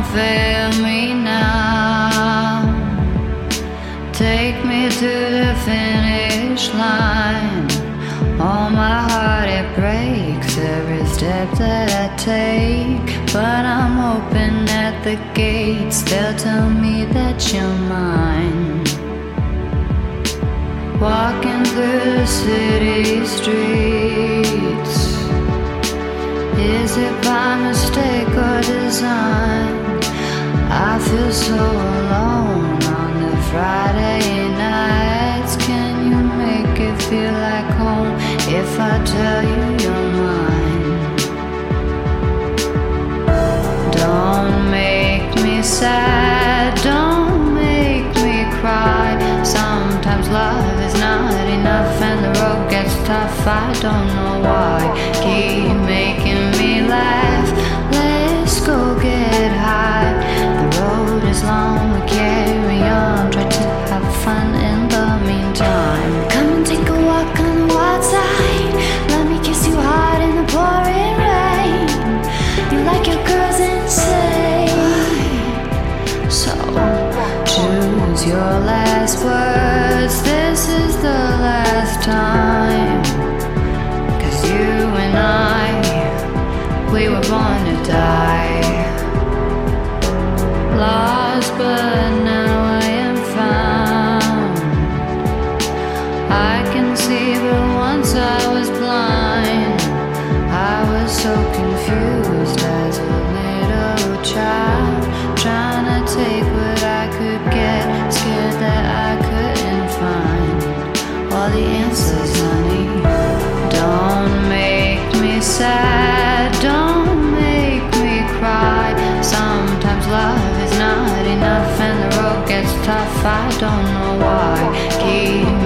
don't fail me now. Take me to the finish line. Oh, my heart, it breaks every step that I take. But I'm hoping at the gates they'll tell me that you're mine. Walking through the city streets, is it by mistake or design? I feel so alone on the Friday nights. Can you make it feel like home if I tell you you're mine? Don't make me sad, don't make me cry. Sometimes love is not enough and the road gets tough. I don't know why. Keep making me laugh. Let's go get high. The road is long, we carry on. Try to have fun in the meantime. Come and take a walk on the wild side. Let me kiss you hard in the pouring rain. You like your girls insane. So choose your last words. This is the last time. 'Cause you and I, we were born to die. Lost but now I am found. I can see but once I was blind. I was so confused as a little child, trying to take what I could get, scared that I couldn't find all the answers, honey. Don't make me sad, don't make me cry. Sometimes love is not enough and the road gets tough. I don't know why. Keep